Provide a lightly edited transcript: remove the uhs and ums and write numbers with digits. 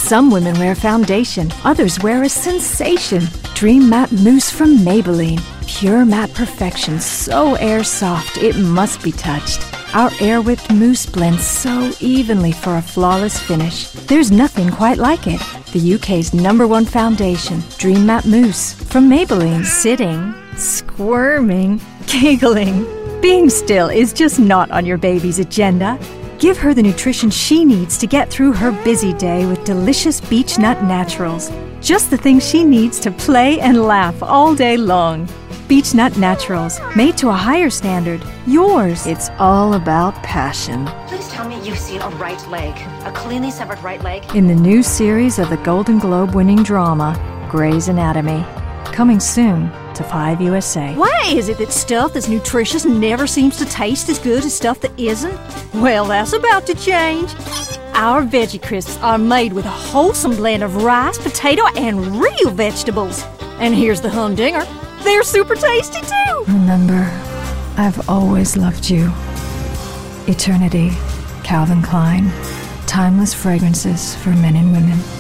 Some women wear foundation, others wear a sensation. Dream Matte Mousse from Maybelline. Pure matte perfection, so air soft it must be touched. Our air whipped mousse blends so evenly for a flawless finish. There's nothing quite like it. The UK's #1 foundation, Dream Matte Mousse from Maybelline. Sitting, squirming, giggling. Being still is just not on your baby's agenda. Give her the nutrition she needs to get through her busy day with delicious beech nut naturals. Just the thing she needs to play and laugh all day long. Beech Nut Naturals, made to a higher standard. Yours. It's all about passion. Please tell me you've seen a right leg. A cleanly severed right leg. In the new series of the Golden Globe-winning drama, Grey's Anatomy. Coming soon to 5 USA. Why is it that stuff that's nutritious never seems to taste as good as stuff that isn't? Well, that's about to change. Our Veggie Crisps are made with a wholesome blend of rice, potato, and real vegetables. And here's the humdinger. They're super tasty too! Remember, I've always loved you. Eternity, Calvin Klein. Timeless fragrances for men and women.